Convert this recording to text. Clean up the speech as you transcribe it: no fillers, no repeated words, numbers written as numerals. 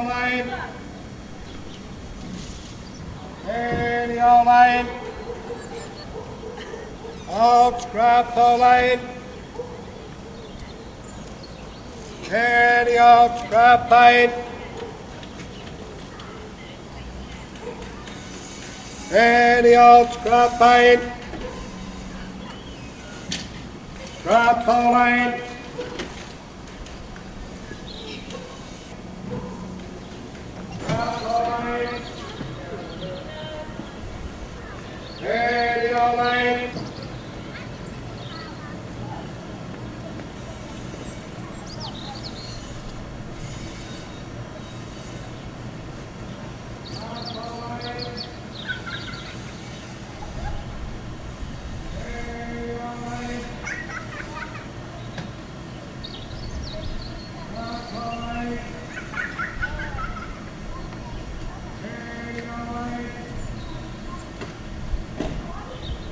all line. Steady all line. Out, scrap all line. Steady out, scrap line. Steady out, scrap line. Scrap all line.